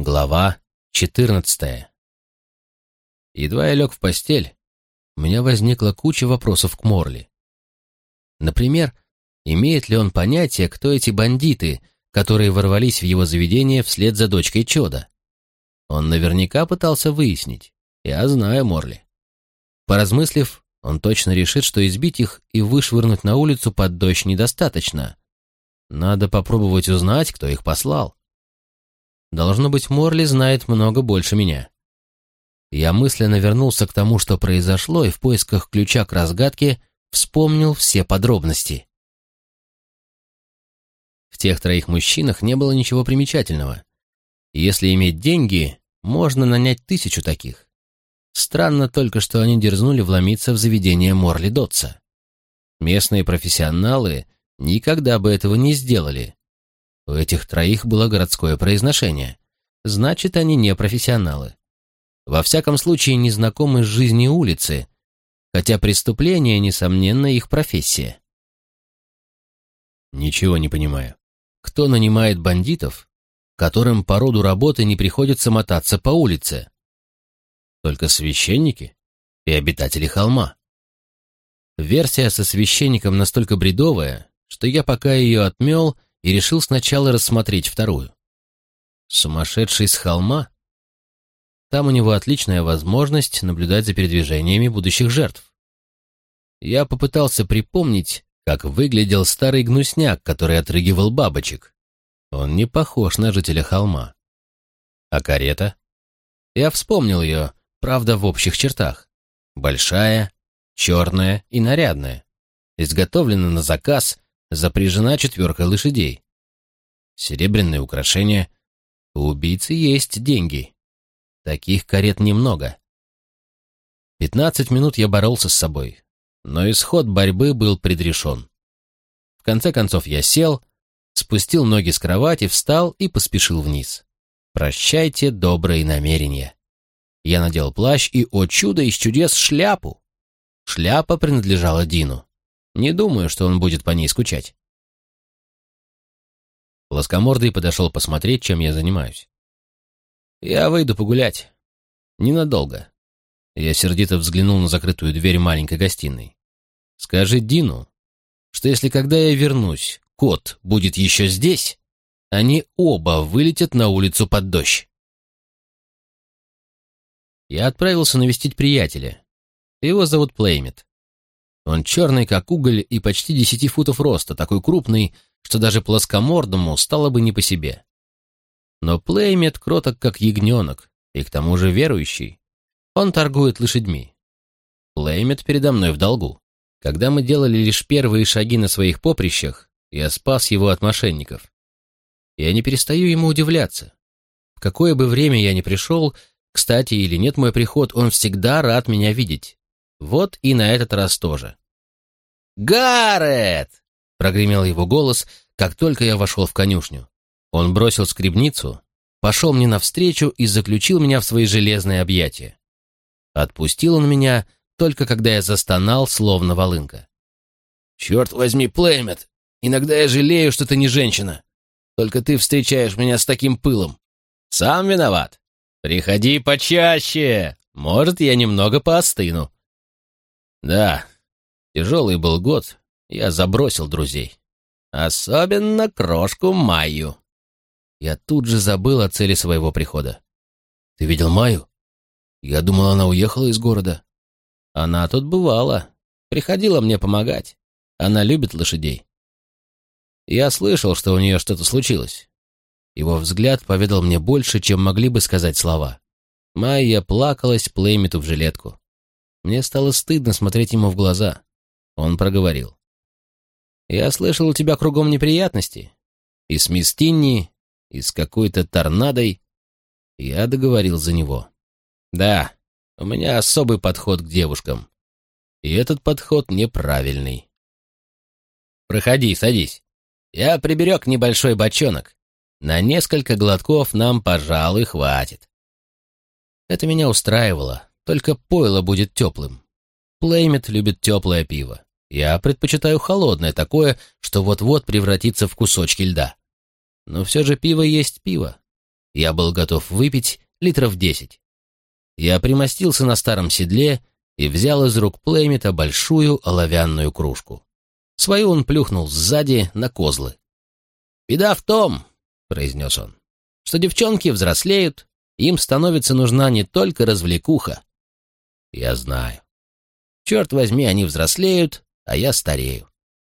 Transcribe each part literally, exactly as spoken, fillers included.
Глава четырнадцатая. Едва я лег в постель, у меня возникла куча вопросов к Морли. Например, имеет ли он понятие, кто эти бандиты, которые ворвались в его заведение вслед за дочкой Чода? Он наверняка пытался выяснить. Я знаю Морли. Поразмыслив, он точно решит, что избить их и вышвырнуть на улицу под дождь недостаточно. Надо попробовать узнать, кто их послал. Должно быть, Морли знает много больше меня. Я мысленно вернулся к тому, что произошло, и в поисках ключа к разгадке вспомнил все подробности. В тех троих мужчинах не было ничего примечательного. Если иметь деньги, можно нанять тысячу таких. Странно только, что они дерзнули вломиться в заведение Морли Дотса. Местные профессионалы никогда бы этого не сделали. У этих троих было городское произношение. Значит, они не профессионалы. Во всяком случае, не знакомы с жизнью улицы, хотя преступление, несомненно, их профессия. Ничего не понимаю. Кто нанимает бандитов, которым по роду работы не приходится мотаться по улице? Только священники и обитатели холма. Версия со священником настолько бредовая, что я пока ее отмел и решил сначала рассмотреть вторую. Сумасшедший с холма? Там у него отличная возможность наблюдать за передвижениями будущих жертв. Я попытался припомнить, как выглядел старый гнусняк, который отрыгивал бабочек. Он не похож на жителя холма. А карета? Я вспомнил ее, правда, в общих чертах. Большая, черная и нарядная. Изготовлена на заказ, запряжена четверкой лошадей. Серебряные украшения. У убийцы есть деньги. Таких карет немного. Пятнадцать минут я боролся с собой, но исход борьбы был предрешен. В конце концов я сел, спустил ноги с кровати, встал и поспешил вниз. Прощайте добрые намерения. Я надел плащ и, о чудо из чудес, шляпу. Шляпа принадлежала Дину. Не думаю, что он будет по ней скучать. Плоскомордый подошел посмотреть, чем я занимаюсь. Я выйду погулять. Ненадолго. Я сердито взглянул на закрытую дверь маленькой гостиной. Скажи Дину, что если когда я вернусь, кот будет еще здесь, они оба вылетят на улицу под дождь. Я отправился навестить приятеля. Его зовут Плеймит. Он черный, как уголь, и почти десяти футов роста, такой крупный, что даже плоскомордому стало бы не по себе. Но Плеймит кроток, как ягненок, и к тому же верующий. Он торгует лошадьми. Плеймит передо мной в долгу. Когда мы делали лишь первые шаги на своих поприщах, я спас его от мошенников. Я не перестаю ему удивляться. В какое бы время я ни пришел, кстати или нет мой приход, он всегда рад меня видеть. Вот и на этот раз тоже. «Гаррет!» — прогремел его голос, как только я вошел в конюшню. Он бросил скребницу, пошел мне навстречу и заключил меня в свои железные объятия. Отпустил он меня только когда я застонал, словно волынка. «Черт возьми, Плеймит, иногда я жалею, что ты не женщина. Только ты встречаешь меня с таким пылом. Сам виноват. Приходи почаще, может, я немного поостыну». Да, тяжелый был год, я забросил друзей. Особенно крошку Майю. Я тут же забыл о цели своего прихода. Ты видел Майю? Я думал, она уехала из города. Она тут бывала, приходила мне помогать. Она любит лошадей. Я слышал, что у нее что-то случилось. Его взгляд поведал мне больше, чем могли бы сказать слова. Майя плакалась Плеймиту в жилетку. Мне стало стыдно смотреть ему в глаза. Он проговорил. «Я слышал, у тебя кругом неприятности. И с мисс Тинни, и с какой-то торнадой». Я договорил за него. «Да, у меня особый подход к девушкам. И этот подход неправильный». «Проходи, садись. Я приберег небольшой бочонок. На несколько глотков нам, пожалуй, хватит». Это меня устраивало. Только пойло будет теплым. Плеймит любит теплое пиво. Я предпочитаю холодное, такое, что вот-вот превратится в кусочки льда. Но все же пиво есть пиво. Я был готов выпить литров десять. Я примостился на старом седле и взял из рук Плеймита большую оловянную кружку. Свою он плюхнул сзади на козлы. «Беда в том, — произнес он, — что девчонки взрослеют, им становится нужна не только развлекуха. Я знаю. Черт возьми, они взрослеют, а я старею.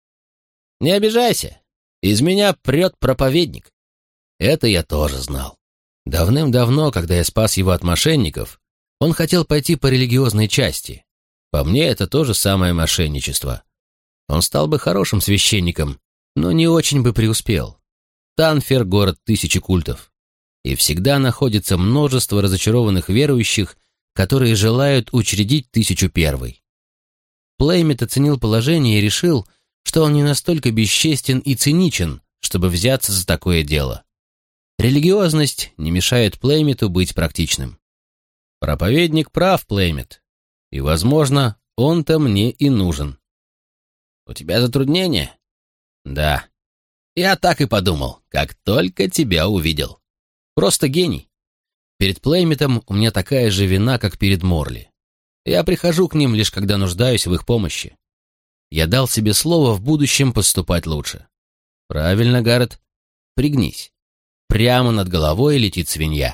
Не обижайся, из меня прет проповедник. Это я тоже знал. Давным-давно, когда я спас его от мошенников, он хотел пойти по религиозной части. По мне, это то же самое мошенничество. Он стал бы хорошим священником, но не очень бы преуспел. Танфер — город тысячи культов. И всегда находится множество разочарованных верующих, которые желают учредить тысячу первой. Плеймит оценил положение и решил, что он не настолько бесчестен и циничен, чтобы взяться за такое дело. Религиозность не мешает Плеймиту быть практичным. Проповедник прав, Плеймит, и, возможно, он-то мне и нужен. У тебя затруднения? Да. Я так и подумал, как только тебя увидел. Просто гений. Перед Плеймитом у меня такая же вина, как перед Морли. Я прихожу к ним лишь когда нуждаюсь в их помощи. Я дал себе слово в будущем поступать лучше. Правильно, Гаррет. Пригнись. Прямо над головой летит свинья.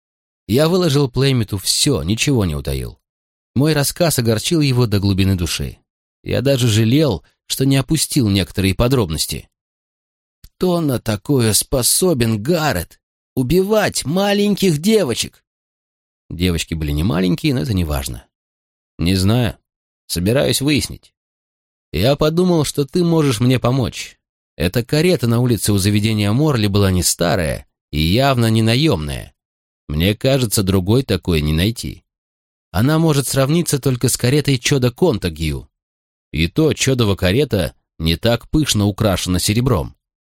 Я выложил Плеймиту все, ничего не утаил. Мой рассказ огорчил его до глубины души. Я даже жалел, что не опустил некоторые подробности. Кто на такое способен, Гаррет? Убивать маленьких девочек? Девочки были не маленькие, но это не важно. Не знаю. Собираюсь выяснить. Я подумал, что ты можешь мне помочь. Эта карета на улице у заведения Морли была не старая и явно не наемная. Мне кажется, другой такой не найти. Она может сравниться только с каретой Чода Контагью. И то Чодова карета не так пышно украшена серебром.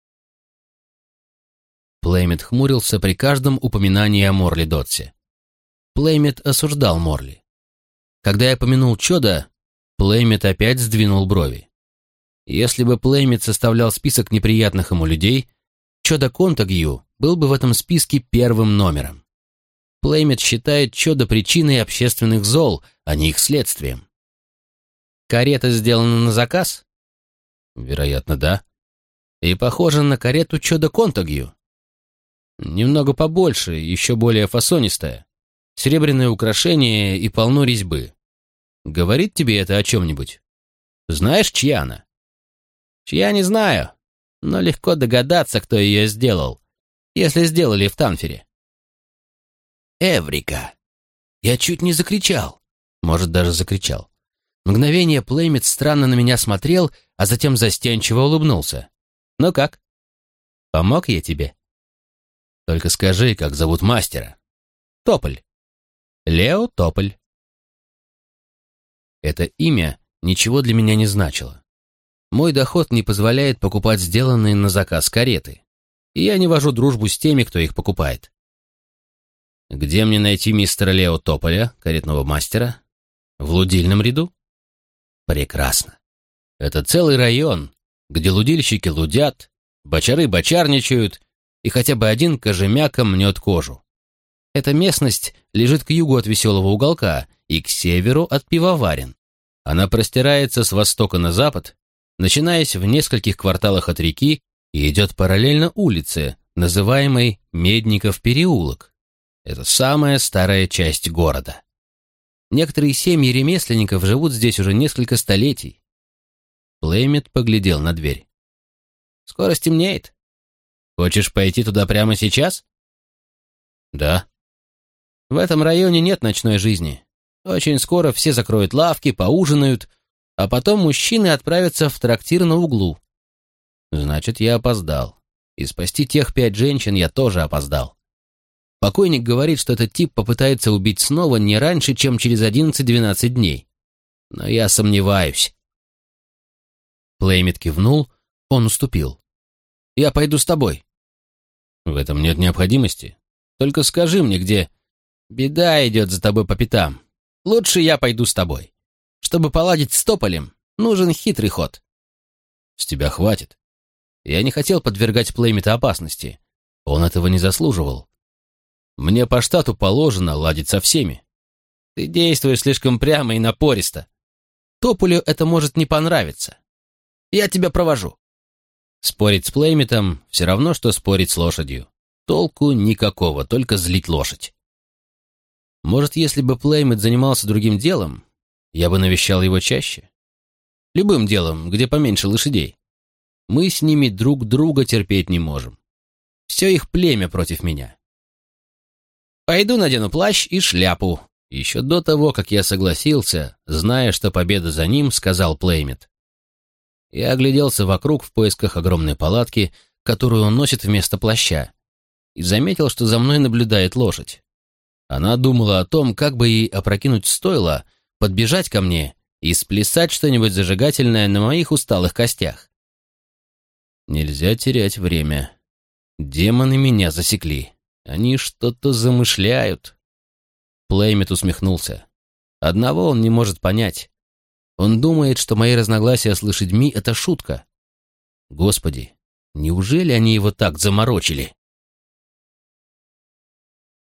Плеймит хмурился при каждом упоминании о Морли Дотсе. Плеймит осуждал Морли. Когда я помянул Чода, Плеймит опять сдвинул брови. Если бы Плеймит составлял список неприятных ему людей, Чода Контагью был бы в этом списке первым номером. Плеймит считает Чода причиной общественных зол, а не их следствием. Карета сделана на заказ? Вероятно, да. И похожа на карету Чода Контагью. Немного побольше, еще более фасонистая. Серебряные украшения и полно резьбы. Говорит тебе это о чем-нибудь? Знаешь, чья она? Чья, не знаю, но легко догадаться, кто ее сделал, если сделали в Танфере. Эврика! Я чуть не закричал. Может, даже закричал. Мгновение Плеймит странно на меня смотрел, а затем застенчиво улыбнулся. Ну как? Помог я тебе? Только скажи, как зовут мастера. Тополь. Лео Тополь. Это имя ничего для меня не значило. Мой доход не позволяет покупать сделанные на заказ кареты, и я не вожу дружбу с теми, кто их покупает. Где мне найти мистера Лео Тополя, каретного мастера? В лудильном ряду? Прекрасно. Это целый район, где лудильщики лудят, бочары бочарничают, и хотя бы один кожемяка мнет кожу. Эта местность лежит к югу от Веселого уголка и к северу от Пивоварен. Она простирается с востока на запад, начинаясь в нескольких кварталах от реки и идет параллельно улице, называемой Медников переулок. Это самая старая часть города. Некоторые семьи ремесленников живут здесь уже несколько столетий. Плеймит поглядел на дверь. «Скоро стемнеет. Хочешь пойти туда прямо сейчас?» «Да». «В этом районе нет ночной жизни. Очень скоро все закроют лавки, поужинают, а потом мужчины отправятся в трактир на углу. Значит, я опоздал. И спасти тех пять женщин я тоже опоздал. Покойник говорит, что этот тип попытается убить снова не раньше, чем через одиннадцать-двенадцать дней. Но я сомневаюсь». Плеймит кивнул, он уступил. «Я пойду с тобой». «В этом нет необходимости. Только скажи мне, где...» «Беда идет за тобой по пятам. Лучше я пойду с тобой. Чтобы поладить с Тополем, нужен хитрый ход». «С тебя хватит». Я не хотел подвергать Плеймита опасности. Он этого не заслуживал. Мне по штату положено ладить со всеми. Ты действуешь слишком прямо и напористо. Тополю это может не понравиться. Я тебя провожу». Спорить с Плеймитом все равно, что спорить с лошадью. Толку никакого, только злить лошадь. Может, если бы Плеймит занимался другим делом, я бы навещал его чаще? Любым делом, где поменьше лошадей. Мы с ними друг друга терпеть не можем. Все их племя против меня. Пойду надену плащ и шляпу. Еще до того, как я согласился, зная, что победа за ним, сказал Плеймит. Я огляделся вокруг в поисках огромной палатки, которую он носит вместо плаща, и заметил, что за мной наблюдает лошадь. Она думала о том, как бы ей опрокинуть стойло, подбежать ко мне и сплясать что-нибудь зажигательное на моих усталых костях. Нельзя терять время. Демоны меня засекли. Они что-то замышляют. Плеймит усмехнулся. Одного он не может понять. Он думает, что мои разногласия с лошадьми — это шутка. Господи, неужели они его так заморочили?